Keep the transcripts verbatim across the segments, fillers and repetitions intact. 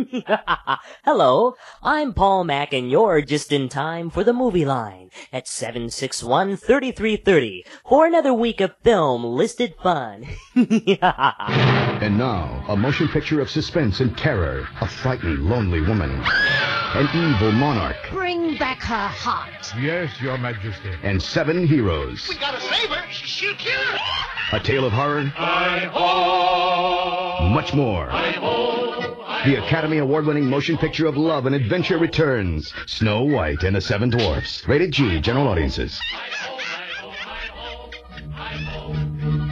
Hello, I'm Paul Mack, and you're just in time for the movie line at seven six one, three three three zero for another week of film listed fun. And now, a motion picture of suspense and terror. A frightened, lonely woman. An evil monarch. Bring back her heart. Yes, Your Majesty. And seven heroes. We gotta save her. She'll kill her. A tale of horror. Hi-ho. Much more. Hi-ho. Hi-ho. The Academy Award-winning motion picture of love and adventure returns. Snow White and the Seven Dwarfs. Rated G, general audiences. Hi-ho, hi-ho, hi-ho, hi-ho, hi-ho.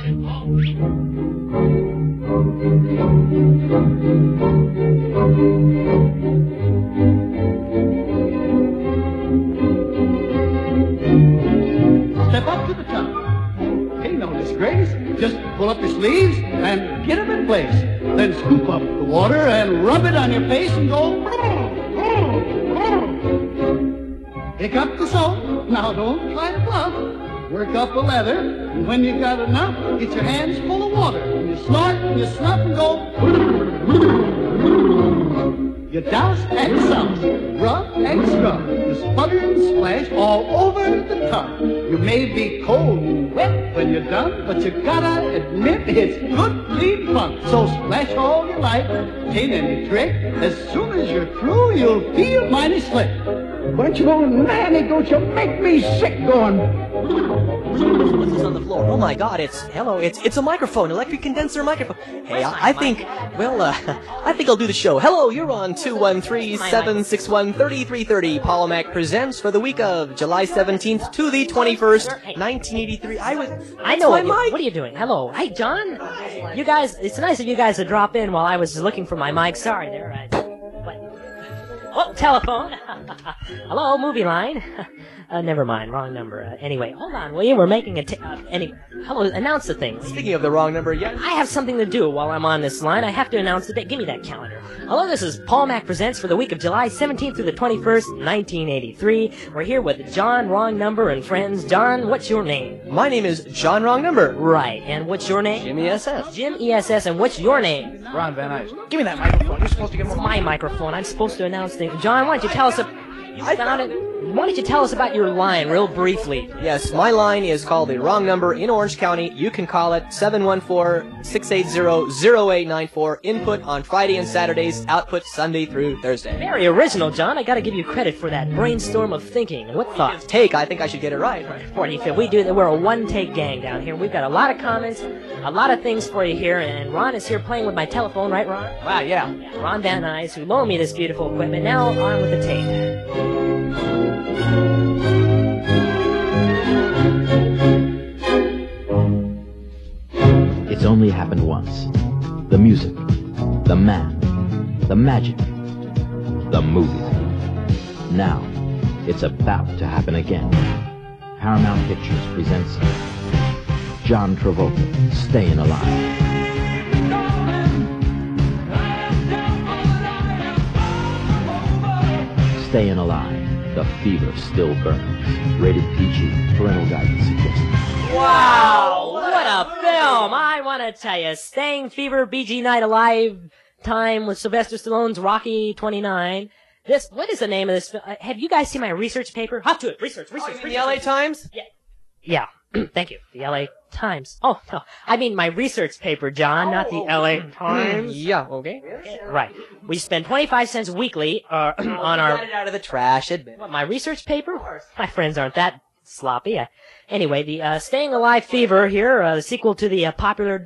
Step up to the top. Ain't no disgrace. Just pull up your sleeves and get them in place. Then scoop up the water and rub it on your face and go. Pick up the soap. Now don't try to bluff. Work up the leather. And when you got enough, get your hands full of water. And you snort and you snuff and go. You douse and souse, rub and scrub, you sputter and splash all over the tub. You may be cold and wet when you're done, but you gotta admit it's good, clean fun. So splash all you like, ain't any trick. As soon as you're through, you'll feel mighty slick. Bunch of old nanny goats, you make me sick going. What's this on the floor? Oh my God! It's hello. It's it's a microphone, electric condenser microphone. Hey, I, I think well, uh, I think I'll do the show. Hello, you're on two one three, seven six one, three three three zero. Paul Mack presents for the week of July seventeenth to the twenty-first, nineteen eighty-three. I was. I know what, you, what are you doing? Hello, hey John. You guys, it's nice of you guys to drop in while I was looking for my mic. Sorry, there. I, what? Oh, telephone. Hello, movie line. Uh, never mind, wrong number. Uh, anyway, hold on, will you? We're making a. T- uh, anyway, hello, announce the thing. Speaking of the wrong number, yeah. I have something to do while I'm on this line. I have to announce the date. Give me that calendar. Hello, this is Paul Mack Presents for the week of July seventeenth through the twenty-first, nineteen eighty-three. We're here with John Wrong Number and friends. John, what's your name? My name is John Wrong Number. Right, and what's your name? Jim E S S. Jim E S S, and what's your name? Ron Van Nuys. Give me that microphone. You're supposed to get It's more. my microphone. I'm supposed to announce things. John, why don't you tell us a... You found it. Why don't you tell us about your line real briefly? Yes, my line is called The Wrong Number in Orange County. You can call it seven one four, six eight zero, zero eight nine four. Input on Friday and Saturdays, output Sunday through Thursday. Very original, John. I gotta give you credit for that brainstorm of thinking. What thoughts? Take, I think I should get it right. forty-fifth. We do that. We're a one-take gang down here. We've got a lot of comments, a lot of things for you here, and Ron is here playing with my telephone, right, Ron? Wow, yeah. Ron Van Nuys, who loaned me this beautiful equipment. Now on with the tape. It's only happened once. The music, the man, the magic, the movie. Now, it's about to happen again. Paramount Pictures presents John Travolta, Staying Alive. Staying Alive. The fever still burns. Rated P G. Parental guidance suggested. Wow! What a film! I want to tell you, Staying Fever, B G Night Alive time with Sylvester Stallone's Rocky twenty-nine. This, what is the name of this film? Uh, have you guys seen my research paper? Hop to it. Research, research, Oh, research. the L A Times? Yeah. Yeah. Thank you. The L A Times. Oh, no. I mean my research paper, John, not the L A Times. Yeah, okay. Yeah, right. We spend twenty-five cents weekly uh, on our... Got it out of the trash, admit. What, my research paper? My friends aren't that sloppy. I, anyway, the uh, Staying Alive Fever here, uh, the sequel to the uh, popular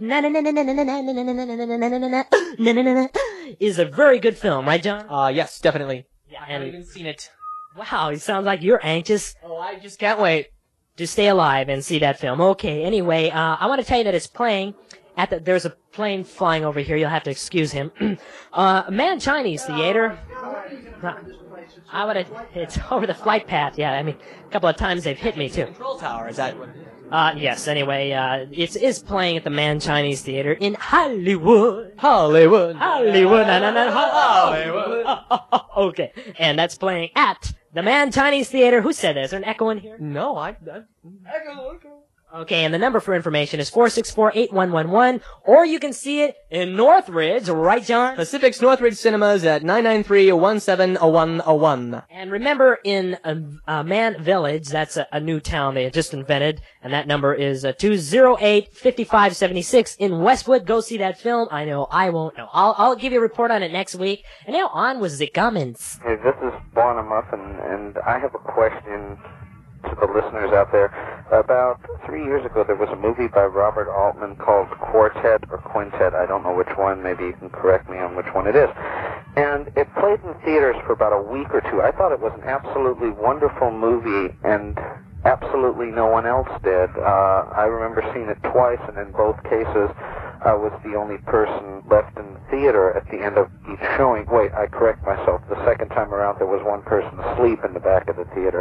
is a very good film, right, John? Uh, yes, definitely. Yeah, I haven't and even seen it. wow, it sounds like you're anxious Oh, I just can't wait. to stay alive and see that film. Okay, anyway, uh, I want to tell you that it's playing at the, there's a plane flying over here, you'll have to excuse him. uh, Man Chinese Theater. Uh, I would have, it's over the flight path, yeah, I mean, a couple of times they've hit me too. Control tower, is that what? Uh, yes, anyway, uh, it is playing at the Man Chinese Theater in Hollywood. Hollywood. Hollywood, na, na, na, Hollywood. Oh, oh, oh, oh, okay, and that's playing at the Man Chinese Theater. Who said that? Is there an echo in here? No, I... I Okay, and the number for information is four six four, eight one one one, or you can see it in Northridge, right, John? Pacific's Northridge Cinemas at nine nine three, one seven zero one zero one. And remember, in uh, uh, Man Village, that's a, a new town they had just invented, and that number is uh, two oh eight, five five seven six in Westwood. Go see that film. I know I won't know. I'll, I'll give you a report on it next week. And now on with the comments. Hey, this is Buona Muffin, and I have a question to the listeners out there. About three years ago, there was a movie by Robert Altman called Quartet or Quintet. I don't know which one. Maybe you can correct me on which one it is. And it played in theaters for about a week or two. I thought it was an absolutely wonderful movie, and absolutely no one else did. Uh, I remember seeing it twice, and in both cases, I was the only person left in the theater at the end of each showing. Wait, I correct myself. The second time around, there was one person asleep in the back of the theater.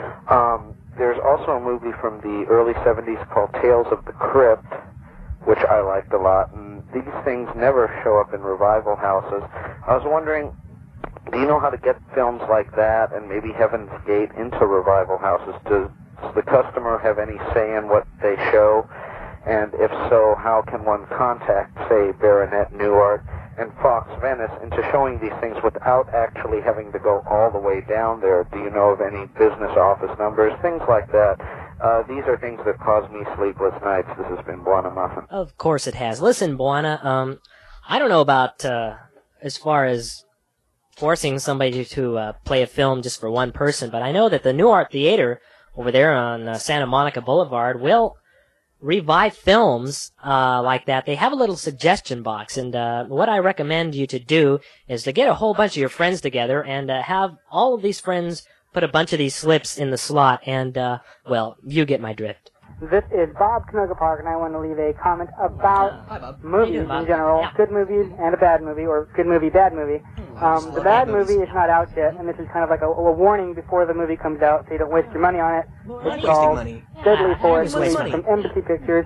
Um, there's also a movie from the early seventies called Tales of the Crypt, which I liked a lot, and these things never show up in revival houses. I was wondering, do you know how to get films like that and maybe Heaven's Gate into revival houses? Does the customer have any say in what they show? And if so, how can one contact, say, Baronet Newark and Fox Venice into showing these things without actually having to go all the way down there? Do you know of any business office numbers? Things like that. Uh, these are things that cause me sleepless nights. This has been Buona Muffin. Of course it has. Listen, Buona, um, I don't know about, uh, as far as forcing somebody to, uh, play a film just for one person, but I know that the New Art Theater over there on uh, Santa Monica Boulevard will revive films uh like that. They have a little suggestion box, and uh what I recommend you to do is to get a whole bunch of your friends together and uh, have all of these friends put a bunch of these slips in the slot, and uh well, you get my drift. This is Bob Canoga Park, and I want to leave a comment about Hi, Bob. movies doing, Bob? in general. Yeah. Good movies and a bad movie, or good movie, bad movie. Um, the bad movie is not out yet, and this is kind of like a, a warning before the movie comes out, so you don't waste your money on it. It's Wasting called money. Deadly Force Wasting from money. Embassy Pictures.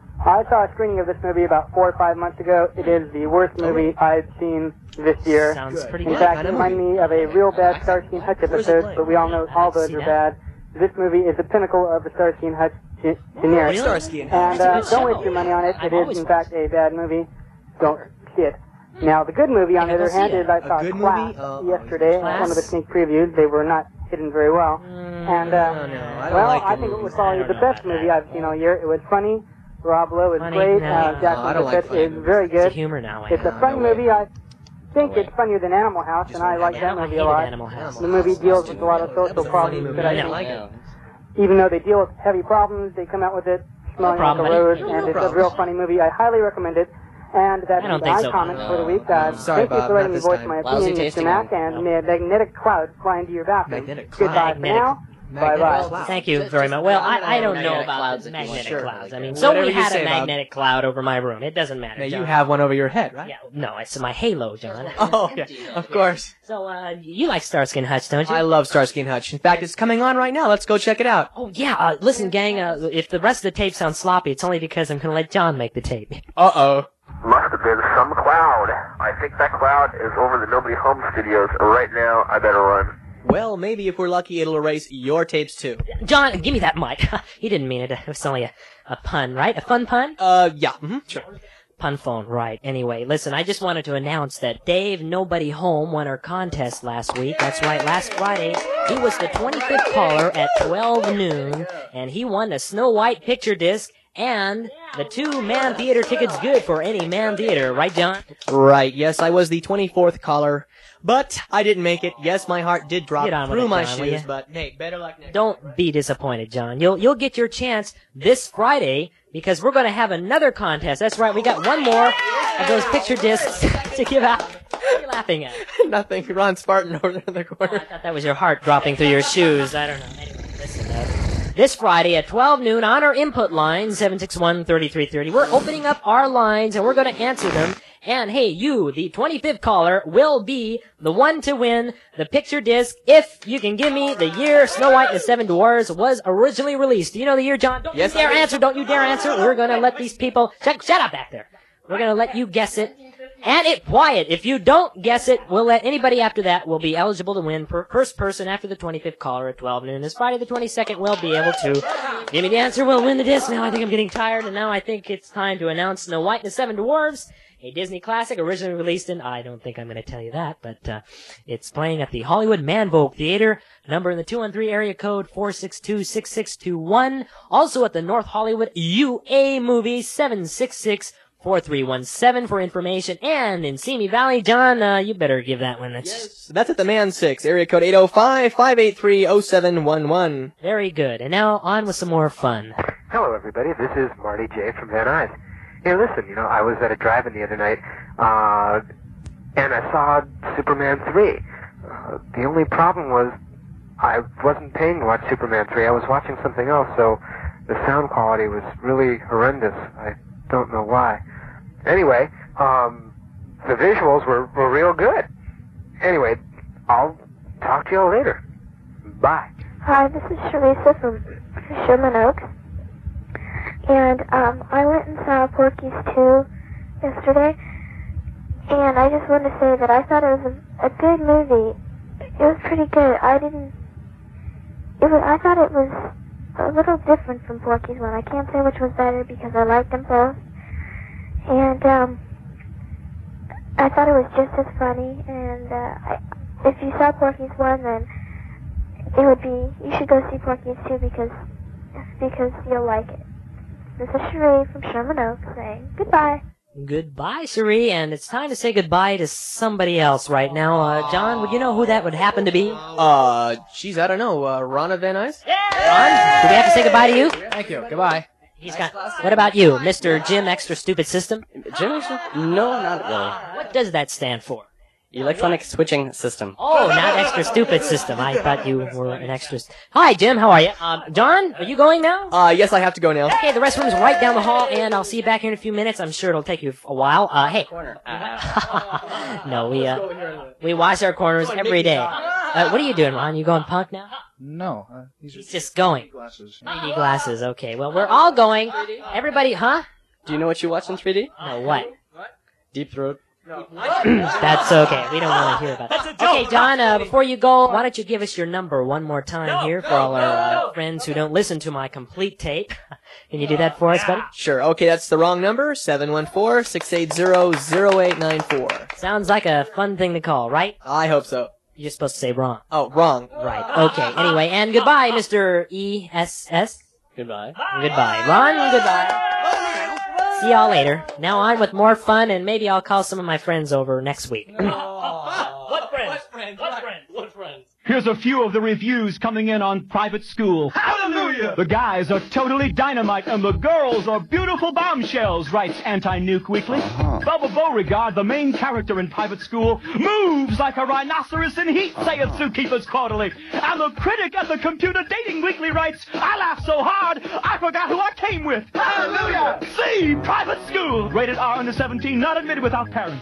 I saw a screening of this movie about four or five months ago. It is the worst movie I've seen this year. Sounds pretty In good. fact, Kind it of reminded movie. me of a real bad Starsky and Hutch Where's it episode, playing? but we all know all those See are that? bad. This movie is the pinnacle of the Starsky and Hutch ge- genre. Really? Starsky and Hutch. And uh, It's a good don't show. waste your money on it. I've It is, always in fact, a bad movie. Don't see it. Now, the good movie, on the Yeah, go other see hand, it. is I A saw good Class movie? Oh, yesterday at Class? one of the sneak previews. They were not hidden very well. and, uh, no, no, I don't well, like I good think it movies. was probably I don't the know best about movie that. I've seen all year. It was funny. Rob Lowe is Funny? great. No. Uh, No, Jackson I don't like Bissett funny is movies. very It's a good. humor now. It's a No, funny no way. movie. I think No it's way. funnier than Animal House, and I like that I movie hated a lot. Animal House. The movie deals with a lot of social problems that I No. think, like it. even though they deal with heavy problems, they come out with it smelling problem, like a rose, buddy. and No it's a problem. real funny movie. I highly recommend it. And that's I don't my think so. comments for the week. Uh, Sorry, thank you Bob, for letting not me this voice time. my Lousy opinion, Mister tasting Mack, one. and may a magnetic cloud fly into your bathroom. Magnetic cloud. Goodbye for Magnetic. now. Magnetic Bye-bye. cloud. Thank you Just- very just- much. Well, I'm I, I don't gonna know magnetic about clouds the if you want. magnetic Sure. clouds. I mean, Whatever so we you had say, a Bob. magnetic cloud over my room. It doesn't matter. Now, you John. have one over your head, right? Yeah, no, it's my halo, John. Oh, yeah, of course. So, uh, you like Starsky and Hutch, don't you? I love Starsky and Hutch. In fact, it's coming on right now. Let's go check it out. Oh, yeah, uh, listen, gang, uh, if the rest of the tape sounds sloppy, it's only because I'm gonna let John make the tape. Uh-oh. Must have been some cloud. I think that cloud is over the Nobody Home Studios. Right now, I better run. Well, maybe if we're lucky, it'll erase your tapes, too. John, give me that mic. He didn't mean it. It was only a, a pun, right? A fun pun? Uh, yeah. Mm-hmm. Sure. Pun phone, right. Anyway, listen, I just wanted to announce that Dave Nobody Home won our contest last week. That's right, last Friday, he was the twenty-fifth caller at twelve noon, and he won a Snow White picture disc and the two Man Theater tickets good for any Man Theater, right, John? Right, yes, I was the twenty-fourth caller, but I didn't make it. Yes, my heart did drop Get on with through it, my John, will shoes, ya? but hey, better luck next time. Don't be disappointed, John. You'll you'll get your chance this Friday because we're going to have another contest. That's right, we got one more of those picture discs to give out. What are you laughing at? Nothing. Ron Spartan over there in the Oh, corner. I thought that was your heart dropping through your shoes. I don't know. Anyway, listen, uh, this Friday at twelve noon on our input line, seven six one, three three three zero, we're opening up our lines and we're going to answer them. And hey, you, the twenty-fifth caller, will be the one to win the picture disc if you can give me the year Snow White and the Seven Dwarfs was originally released. Do you know the year, John? Don't Yes, you dare I do. answer. Don't you dare answer. We're going to let these people... Shut, shut up back there. We're going to let you guess it. And it, quiet. If you don't guess it, we'll let anybody after that will be eligible to win. Per, first person after the twenty-fifth caller at twelve noon. This Friday the twenty-second will be able to give me the answer. We'll win the disc. Now I think I'm getting tired, and now I think it's time to announce Snow White and the Seven Dwarfs, a Disney classic originally released in, I don't think I'm going to tell you that, but uh, it's playing at the Hollywood Manvogue Theater. Number in the two one three area code four six two, six six two one. Also at the North Hollywood U A Movie seven six six, four three one seven for information. And in Simi Valley, John, uh, you better give that one. That's yes, that's at the Man six, area code eight oh five, five eight three, oh seven one one. Very good. And now on with some more fun. Hello, everybody. This is Marty J. from Van Nuys. Hey, listen, you know, I was at a drive-in the other night, uh, and I saw Superman three. Uh, the only problem was I wasn't paying to watch Superman three. I was watching something else, so the sound quality was really horrendous. I don't know why. Anyway, um, the visuals were, were real good. Anyway, I'll talk to you all later. Bye. Hi, this is Sharisa from Sherman Oaks. And um, I went and saw Porky's two yesterday, and I just wanted to say that I thought it was a, a good movie. It was pretty good. I didn't. It was. I thought it was a little different from Porky's one. I can't say which was better because I liked them both. And um, I thought it was just as funny. And uh, I, if you saw Porky's one, then it would be. You should go see Porky's two because because you'll like it. This is Cherie from Sherman Oaks saying goodbye. Goodbye, Cherie, and it's time to say goodbye to somebody else right now. Uh, John, would you know who that would happen to be? Uh, geez, I don't know. Uh, Ronna Van Nuys? Ron, do we have to say goodbye to you? Thank you. Goodbye. He's got. What about you, Mister Jim Extra Stupid System? Jim Extra? No, not really. What does that stand for? Electronic switching system. Oh, not Extra Stupid System. I thought you were an extra. St- Hi, Jim. How are you? Um, John, are you going now? Uh, yes, I have to go now. Okay, the restroom's right down the hall, and I'll see you back here in a few minutes. I'm sure it'll take you a while. Uh, hey. No, we uh, we wash our corners every day. Uh, what are you doing, Ron? You going punk now? No. Uh, these He's just going. glasses. three D glasses. Okay. Well, we're all going. Everybody, huh? Do you know what you watch in three D? No, what? Deep Throat. That's okay. We don't want to hear about that. Okay, John, uh, before you go, why don't you give us your number one more time here for all our uh, friends who don't listen to my complete tape. Can you do that for us, buddy? Sure. Okay, that's the wrong number. seven one four, six eight zero, zero eight nine four. Sounds like a fun thing to call, right? I hope so. You're supposed to say wrong. Oh, wrong. Right. Okay. Anyway, and goodbye, Mister E S S. Goodbye. Goodbye. Ron, goodbye. See y'all later. Now on with more fun, and maybe I'll call some of my friends over next week. What friends? What friends? What friends? What friends? Here's a few of the reviews coming in on Private School. Hallelujah! The guys are totally dynamite, and the girls are beautiful bombshells, writes Anti-Nuke Weekly. Uh-huh. Bubba Beauregard, the main character in Private School, moves like a rhinoceros in heat, saith Zookeepers Quarterly. And the critic at the Computer Dating Weekly writes, I laughed so hard, I forgot who I came with. Hallelujah! See Private School, rated R under seventeen, not admitted without parents.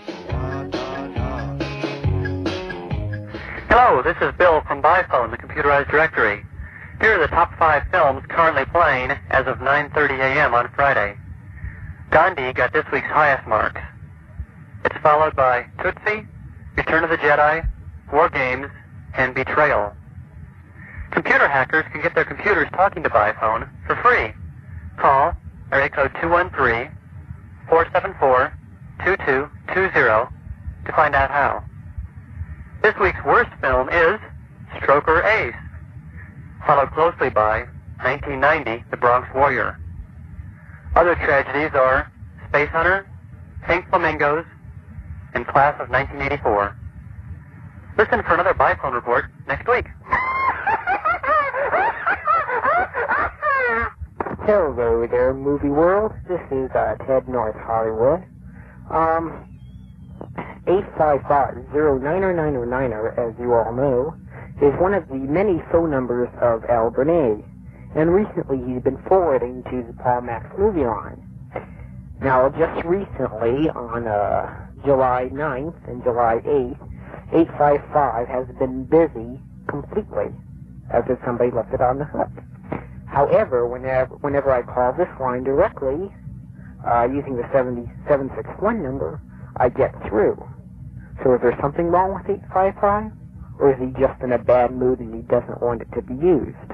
Hello, this is Bill from BiPhone, the computerized directory. Here are the top five films currently playing as of nine thirty a.m. on Friday. Gandhi got this week's highest marks. It's followed by Tootsie, Return of the Jedi, War Games, and Betrayal. Computer hackers can get their computers talking to BiPhone for free. Call area code two one three, four seven four, two two two zero to find out how. This week's worst film is Stroker Ace, followed closely by nineteen ninety, The Bronx Warrior. Other tragedies are Space Hunter, Pink Flamingos, and Class of nineteen eighty-four. Listen for another BiPhone report next week. Hello there, movie world. This is uh, Ted North Hollywood. Um... eight five five, zero nine nine nine, as you all know, is one of the many phone numbers of Al Bernay, and recently he's been forwarding to the Paul Max movie line. Now, just recently, on uh, July ninth and July eighth, eight five five has been busy completely, as if somebody left it on the hook. However, whenever, whenever I call this line directly, uh, using the seven seven six one number, I get through. So is there something wrong with eight five five? Or is he just in a bad mood and he doesn't want it to be used?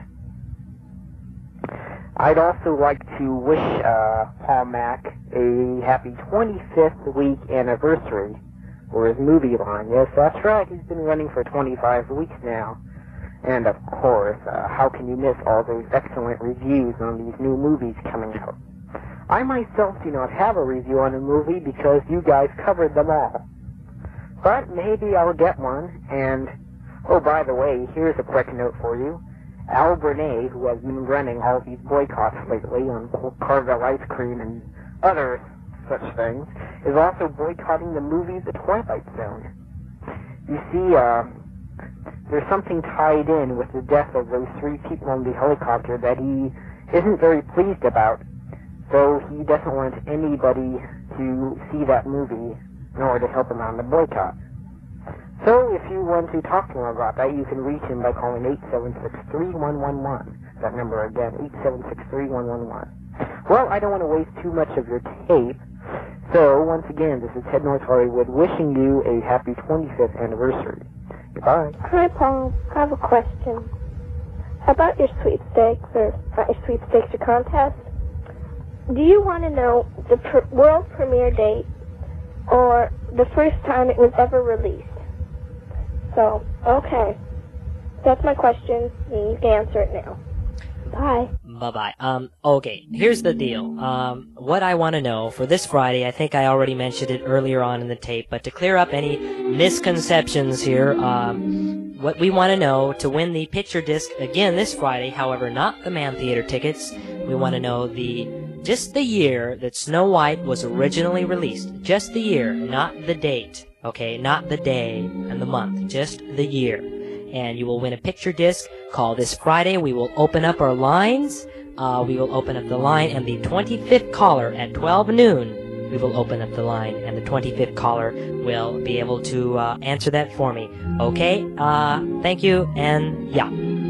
I'd also like to wish uh, Paul Mack a happy twenty-fifth week anniversary for his movie line. Yes, that's right, he's been running for twenty-five weeks now. And of course, uh, how can you miss all those excellent reviews on these new movies coming out? I myself do not have a review on a movie because you guys covered them all. But maybe I'll get one, and, oh, by the way, here's a quick note for you. Al Burnett, who has been running all these boycotts lately on Carvel ice cream and other such things, is also boycotting the movie The Twilight Zone. You see, uh, there's something tied in with the death of those three people on the helicopter that he isn't very pleased about, so he doesn't want anybody to see that movie in order to help him on the boycott. So if you want to talk to him about that, you can reach him by calling eight seven six, three one one one. That number again, eight seven six, three one one one. Well, I don't want to waste too much of your tape, so once again, this is Ted North Hollywood wishing you a happy twenty-fifth anniversary. Goodbye. Hi, Paul. I have a question. About your sweepstakes, or not your sweepstakes, your contest. Do you want to know the pr- world premiere date or the first time it was ever released? So, okay. That's my question, and you can answer it now. Bye. Bye-bye. Um, okay, here's the deal. Um, what I want to know for this Friday, I think I already mentioned it earlier on in the tape, but to clear up any misconceptions here, um, what we want to know to win the picture disc again this Friday, however, not the Man Theater tickets, we want to know the just the year that Snow White was originally released. Just the year, not the date. Okay, not the day and the month, just the year. And you will win a picture disc. Call this Friday. We will open up our lines. Uh, we will open up the line, and the twenty-fifth caller at twelve noon, we will open up the line, and the twenty-fifth caller will be able to uh, answer that for me. Okay? Uh, thank you, and yeah.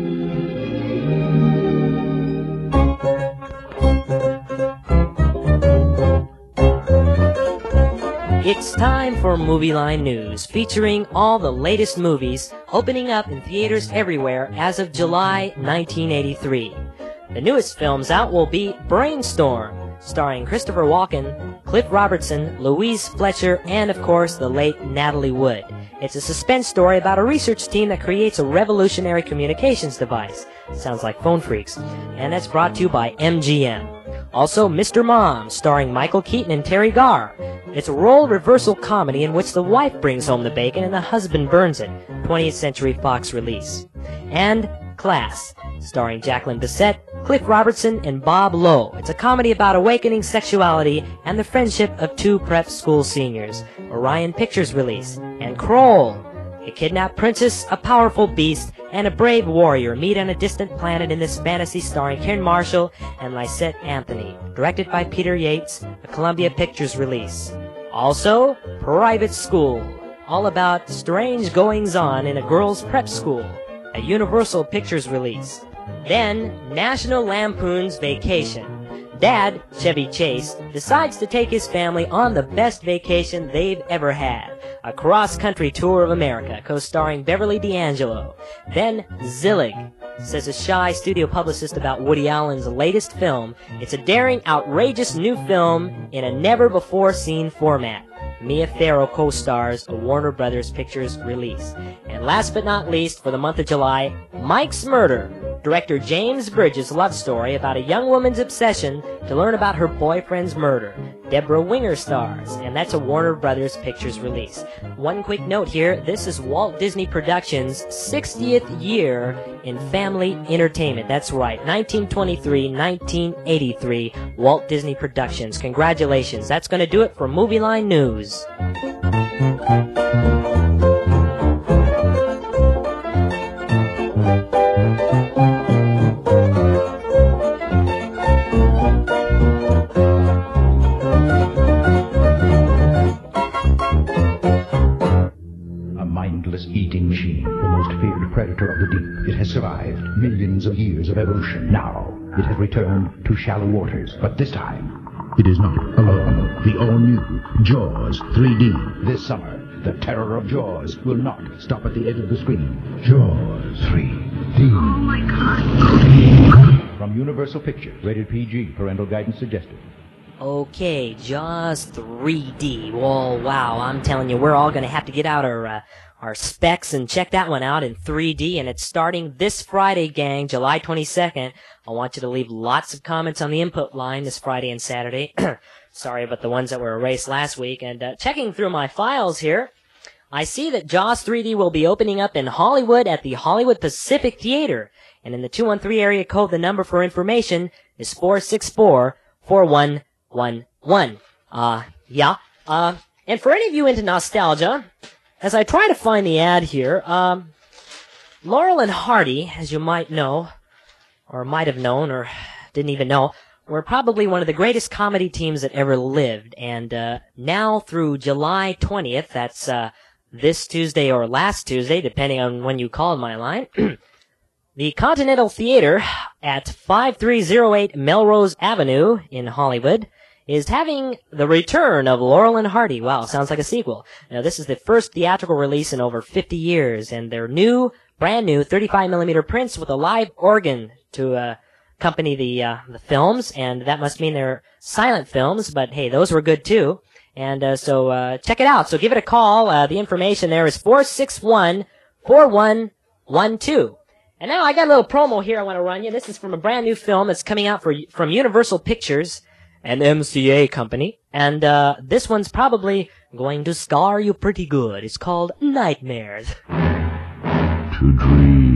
It's time for Movie Line News, featuring all the latest movies opening up in theaters everywhere as of July nineteen eighty-three. The newest films out will be Brainstorm, starring Christopher Walken, Cliff Robertson, Louise Fletcher, and of course the late Natalie Wood. It's a suspense story about a research team that creates a revolutionary communications device. Sounds like Phone Freaks. And that's brought to you by M G M. Also, Mister Mom, starring Michael Keaton and Terry Garr. It's a role reversal comedy in which the wife brings home the bacon and the husband burns it. twentieth Century Fox release. And Class, starring Jacqueline Bisset, Cliff Robertson, and Bob Lowe. It's a comedy about awakening sexuality and the friendship of two prep school seniors. Orion Pictures release. And Kroll, a kidnapped princess, a powerful beast, and a brave warrior meet on a distant planet in this fantasy starring Karen Marshall and Lysette Anthony. Directed by Peter Yates, a Columbia Pictures release. Also, Private School, all about strange goings-on in a girls' prep school. A Universal Pictures release. Then, National Lampoon's Vacation. Dad, Chevy Chase, decides to take his family on the best vacation they've ever had. A cross-country tour of America, co-starring Beverly D'Angelo. Then, Zillig, says a shy studio publicist about Woody Allen's latest film. It's a daring, outrageous new film in a never-before-seen format. Mia Farrow co-stars, a Warner Brothers Pictures release. And last but not least, for the month of July, Mike's Murder. Director James Bridges' love story about a young woman's obsession to learn about her boyfriend's murder. Deborah Winger stars, and that's a Warner Brothers Pictures release. One quick note here, this is Walt Disney Productions' sixtieth year in family entertainment. That's right, nineteen twenty-three to nineteen eighty-three, Walt Disney Productions. Congratulations. That's going to do it for Movie Line News. Eating machine, the most feared predator of the deep. It has survived millions of years of evolution. Now, it has returned to shallow waters, but this time, it is not alone. The all-new Jaws three D this summer. The terror of Jaws will not stop at the edge of the screen. Jaws three D. Oh my God. From Universal Pictures, rated P G, parental guidance suggested. Okay, Jaws three D. Well, wow, I'm telling you, we're all going to have to get out our uh, our specs and check that one out in three D, and it's starting this Friday, gang, July twenty-second. I want you to leave lots of comments on the input line this Friday and Saturday. Sorry about the ones that were erased last week. And uh, checking through my files here, I see that Jaws three D will be opening up in Hollywood at the Hollywood Pacific Theater. And in the two one three area code, the number for information is four six four, four one one one. Uh, yeah. Uh, and for any of you into nostalgia, as I try to find the ad here, um, Laurel and Hardy, as you might know, or might have known, or didn't even know, were probably one of the greatest comedy teams that ever lived. And uh, now through July twentieth, that's uh, this Tuesday or last Tuesday, depending on when you called my line, the Continental Theater at five three oh eight Melrose Avenue in Hollywood is having the return of Laurel and Hardy. Wow, sounds like a sequel. Now, this is the first theatrical release in over fifty years, and their new, brand new thirty-five millimeter prints with a live organ to uh, accompany the uh, the films, and that must mean they're silent films, but hey, those were good too. And uh, so uh, check it out. So give it a call. Uh, the information there is four six one, four one one two. And now I got a little promo here I want to run you. This is from a brand new film that's coming out for from Universal Pictures, an M C A company. And uh, this one's probably going to scar you pretty good. It's called Nightmares. To dream.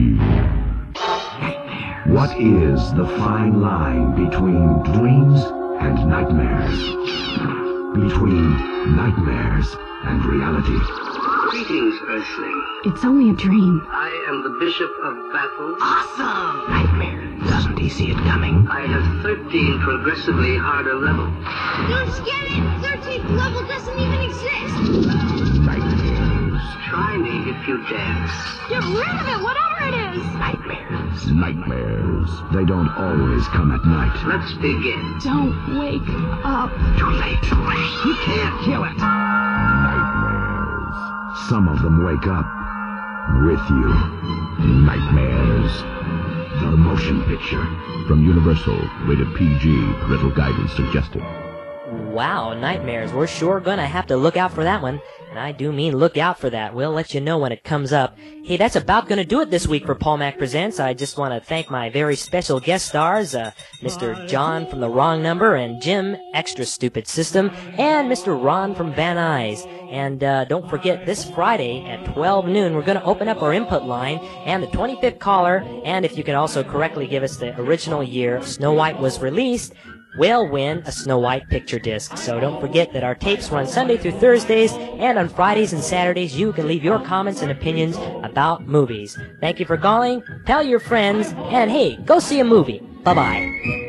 What is the fine line between dreams and nightmares? Between nightmares and reality? Greetings, Earthling. It's only a dream. I am the Bishop of Battle. Awesome! Nightmare. Doesn't he see it coming? I have thirteen progressively harder levels. Don't scare it! thirteenth level doesn't even exist! Nightmares. Try me if you dare. Get rid of it, whatever it is! Nightmares. Nightmares. They don't always come at night. Let's begin. Don't wake up. Too late. You can't kill it. Nightmares. Some of them wake up with you. Nightmares. The motion picture. From Universal, rated P G, parental guidance suggested. Wow, Nightmares. We're sure gonna have to look out for that one. And I do mean look out for that. We'll let you know when it comes up. Hey, that's about gonna do it this week for Paul Mac Presents. I just want to thank my very special guest stars, uh, Mister John from The Wrong Number and Jim, Extra Stupid System, and Mister Ron from Van Nuys. And uh, don't forget, this Friday at twelve noon, we're going to open up our input line and the twenty-fifth caller. And if you can also correctly give us the original year Snow White was released, will win a Snow White picture disc. So don't forget that our tapes run Sunday through Thursdays, and on Fridays and Saturdays you can leave your comments and opinions about movies. Thank you for calling, tell your friends, and hey, go see a movie. Bye-bye.